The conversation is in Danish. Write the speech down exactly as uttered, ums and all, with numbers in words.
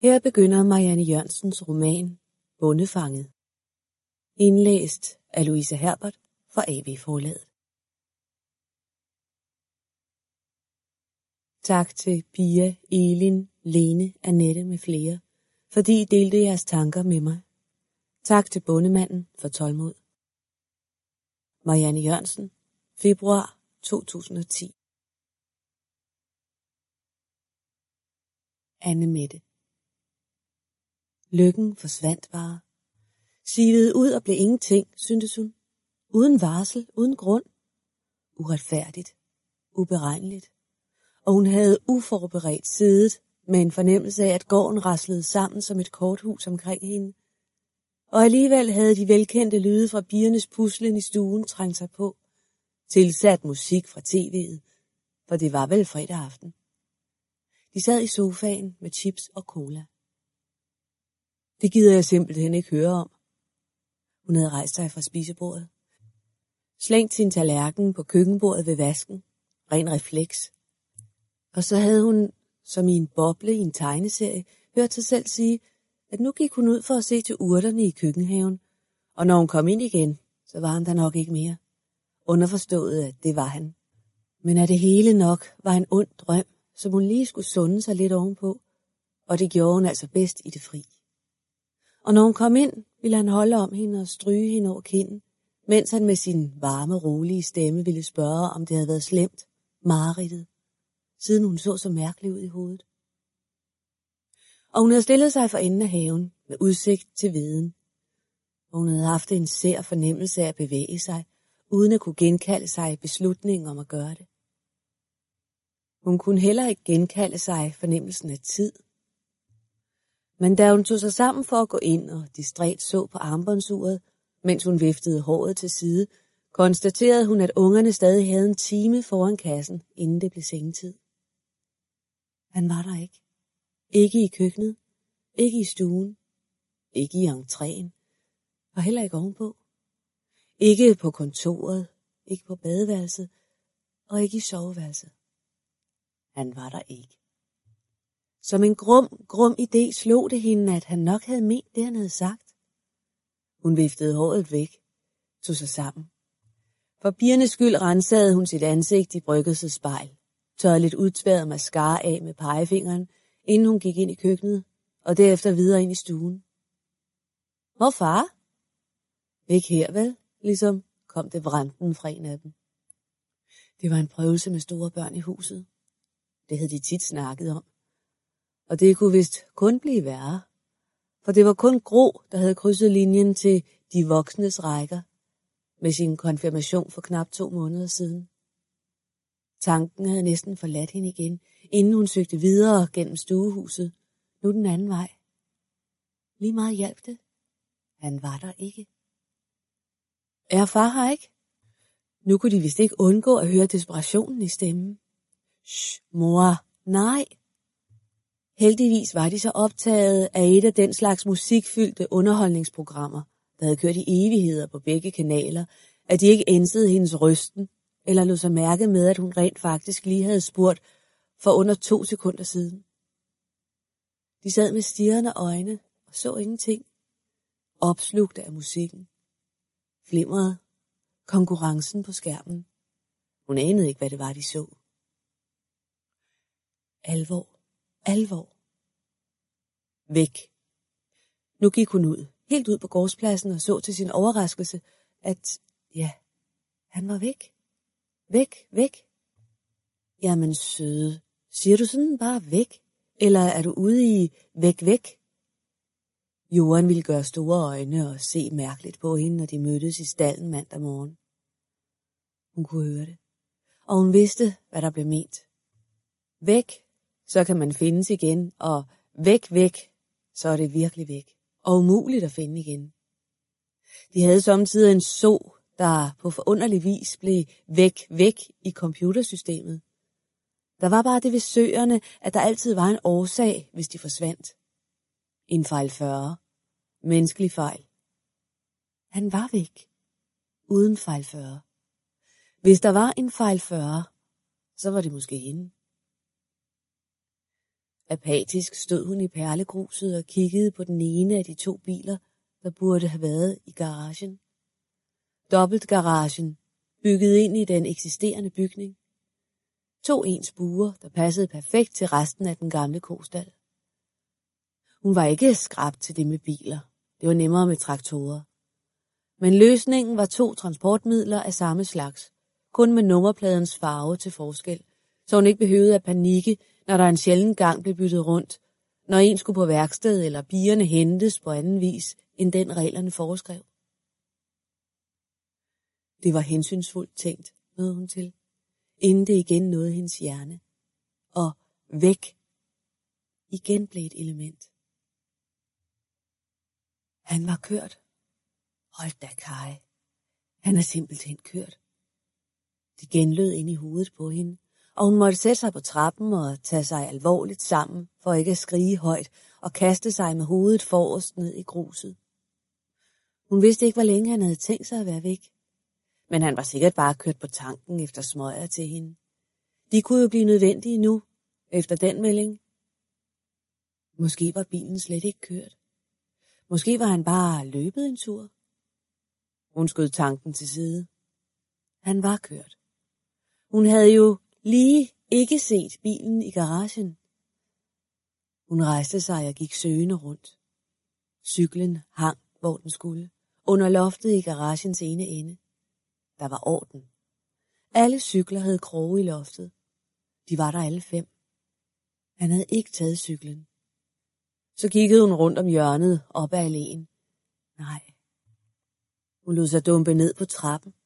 Her begynder Marianne Jørgensens roman Bondefanget. Indlæst af Louise Herbert fra A V Forlaget. Tak til Pia, Elin, Lene, Annette med flere, fordi I delte jeres tanker med mig. Tak til Bondemanden for tålmod. Marianne Jørgensen, februar to tusind og ti. Anne Mette. Lykken forsvandt bare. Sivede ud og blev ingenting, syntes hun. Uden varsel, uden grund. Uretfærdigt. Uberegneligt. Og hun havde uforberedt siddet med en fornemmelse af, at gården raslede sammen som et korthus omkring hende. Og alligevel havde de velkendte lyde fra pigernes puslen i stuen trængt sig på. Tilsat musik fra tv'et, for det var vel fredag aften. De sad i sofaen med chips og cola. Det gider jeg simpelthen ikke høre om. Hun havde rejst sig fra spisebordet. Slængt sin tallerken på køkkenbordet ved vasken. Ren refleks. Og så havde hun, som i en boble i en tegneserie, hørt sig selv sige, at nu gik hun ud for at se til urterne i køkkenhaven. Og når hun kom ind igen, så var han der nok ikke mere. Underforstået, at det var han. Men at det hele nok var en ond drøm, som hun lige skulle sunde sig lidt ovenpå. Og det gjorde hun altså bedst i det fri. Og når hun kom ind, ville han holde om hende og stryge hende over kinden, mens han med sin varme, rolige stemme ville spørge, om det havde været slemt, mareridtet, siden hun så så mærkelig ud i hovedet. Og hun havde stillet sig for enden af haven med udsigt til viden. Og hun havde haft en sær fornemmelse af at bevæge sig, uden at kunne genkalde sig beslutningen om at gøre det. Hun kunne heller ikke genkalde sig fornemmelsen af tid. Men da hun tog sig sammen for at gå ind og distræt så på armbåndsuret, mens hun viftede håret til side, konstaterede hun, at ungerne stadig havde en time foran kassen, inden det blev sengetid. Han var der ikke. Ikke i køkkenet, ikke i stuen, ikke i entréen, og heller ikke ovenpå. Ikke på kontoret, ikke på badeværelset, og ikke i soveværelset. Han var der ikke. Som en grum, grum idé slog det hende, at han nok havde ment det, han havde sagt. Hun viftede håret væk, tog sig sammen. For pigernes skyld rensede hun sit ansigt i bryggelsets spejl, tørrede lidt udtværet mascara af med pegefingeren, inden hun gik ind i køkkenet, og derefter videre ind i stuen. Hvor far? Ikke her vel, ligesom kom det vranden fra en af dem. Det var en prøvelse med store børn i huset. Det havde de tit snakket om. Og det kunne vist kun blive værre, for det var kun Gro, der havde krydset linjen til de voksnes rækker med sin konfirmation for knap to måneder siden. Tanken havde næsten forladt hende igen, inden hun søgte videre gennem stuehuset, nu den anden vej. Lige meget hjalp det. Han var der ikke. Er far her ikke? Nu kunne de vist ikke undgå at høre desperationen i stemmen. Shh, mor, nej. Heldigvis var de så optaget af et af den slags musikfyldte underholdningsprogrammer, der havde kørt i evigheder på begge kanaler, at de ikke ænsede hendes rysten, eller lod sig mærke med, at hun rent faktisk lige havde spurgt for under to sekunder siden. De sad med stirrende øjne og så ingenting, opslugte af musikken. Flimrede, konkurrencen på skærmen. Hun anede ikke, hvad det var, de så. Alvor. Alvor. Væk. Nu gik hun ud, helt ud på gårdspladsen og så til sin overraskelse, at, ja, han var væk. Væk, væk. Jamen søde, siger du sådan bare væk? Eller er du ude i væk, væk? Johan ville gøre store øjne og se mærkeligt på hende, når de mødtes i stalden mandag morgen. Hun kunne høre det, og hun vidste, hvad der blev ment. Væk. Så kan man findes igen, og væk, væk, så er det virkelig væk, og umuligt at finde igen. De havde samtidig en så, der på forunderlig vis blev væk, væk i computersystemet. Der var bare det ved søerne, at der altid var en årsag, hvis de forsvandt. En fejl fyrre. Menneskelig fejl. Han var væk. Uden fejl fyrre. Hvis der var en fejl fyrre, så var det måske hende. Apatisk stod hun i perlegruset og kiggede på den ene af de to biler, der burde have været i garagen. Dobbeltgaragen, bygget ind i den eksisterende bygning. To ens buer, der passede perfekt til resten af den gamle kostal. Hun var ikke skrabt til det med biler. Det var nemmere med traktorer. Men løsningen var to transportmidler af samme slags, kun med nummerpladens farve til forskel, så hun ikke behøvede at panikke, når der en sjælden gang blev byttet rundt, når en skulle på værksted eller pigerne hentes på anden vis, end den reglerne foreskrev. Det var hensynsfuldt tænkt, nåede hun til, inden det igen nåede hendes hjerne. Og væk igen blev et element. Han var kørt. Hold da, Kai. Han er simpelthen kørt. Det genlød ind i hovedet på hende, og hun måtte sætte sig på trappen og tage sig alvorligt sammen, for ikke at skrige højt og kaste sig med hovedet forrest ned i gruset. Hun vidste ikke, hvor længe han havde tænkt sig at være væk, men han var sikkert bare kørt på tanken efter smøger til hende. De kunne jo blive nødvendige nu, efter den melding. Måske var bilen slet ikke kørt. Måske var han bare løbet en tur. Hun skød tanken til side. Han var kørt. Hun havde jo lige ikke set bilen i garagen. Hun rejste sig og gik søgende rundt. Cyklen hang, hvor den skulle, under loftet i garagens ene ende. Der var orden. Alle cykler havde kroge i loftet. De var der alle fem. Han havde ikke taget cyklen. Så kiggede hun rundt om hjørnet op ad alléen. Nej. Hun lod sig dumpe ned på trappen.